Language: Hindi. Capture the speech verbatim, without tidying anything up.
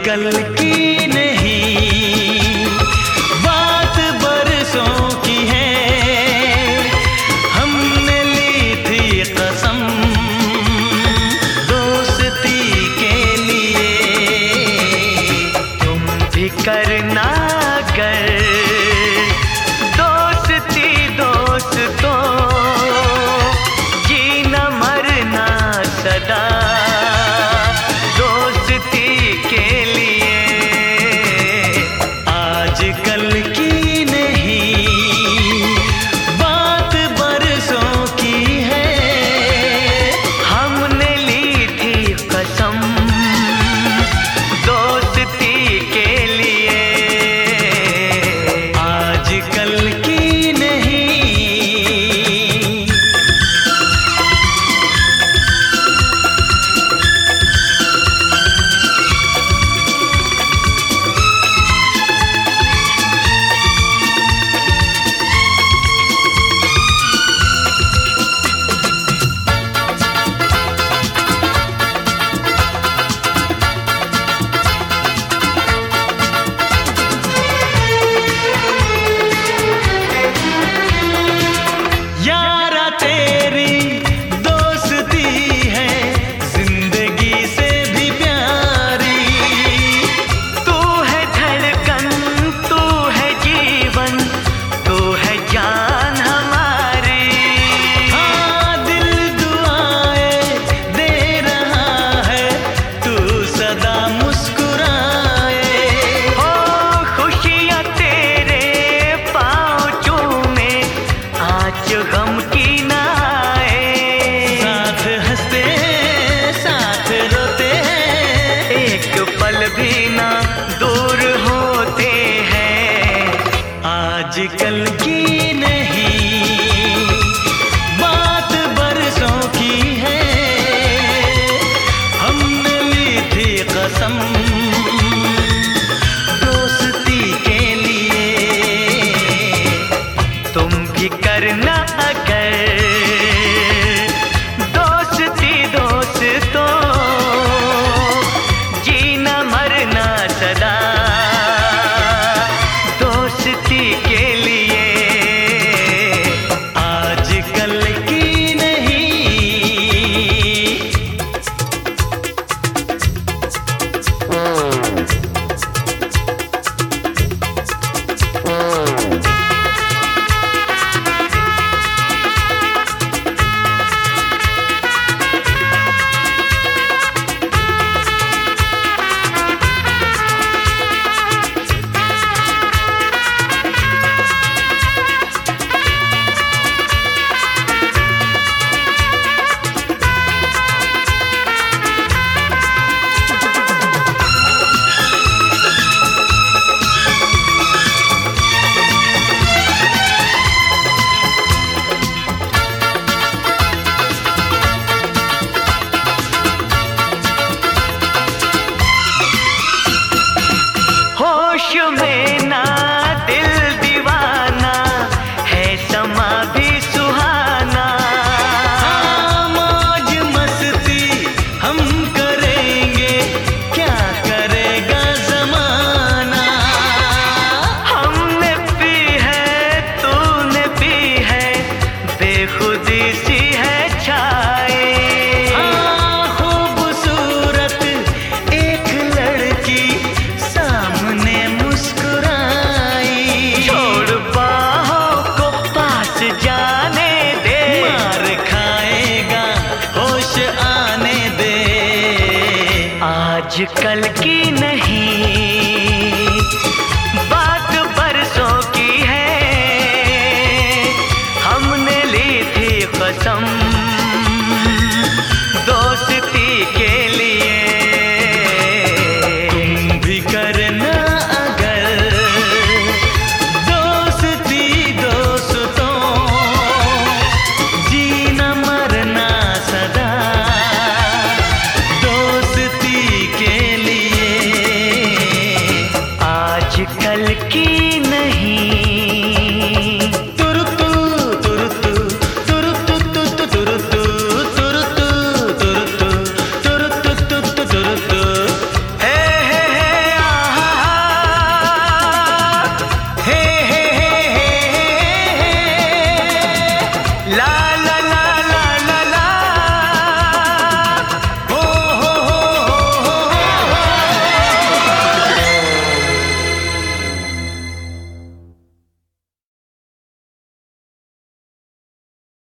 कल की नहीं, बात बरसों की है। हमने ली थी कसम दोस्ती के लिए, तुम भी करना कर दोस्ती दोस्तों, जीना मरना सदा आजकल की नहीं, बात बरसों की है। हमने ली थी कसम दोस्ती के लिए, तुम भी करना अगर दोस्ती दोस्तों, जीना मरना सदा दोस्ती के लिए। आजकल की नहीं। होश में ना दिल दीवाना है, समा भी सुहाना। हाँ, मौज मस्ती हम करेंगे, क्या करेगा जमाना। हमने पी है तूने पी है, बेखुदी सी है छाए। हाँ, खूबसूरत एक लड़की सामने मुस्कुराई, छोड़ बाहों को पास जाने दे, मार खाएगा होश आने दे। आजकल की नहीं।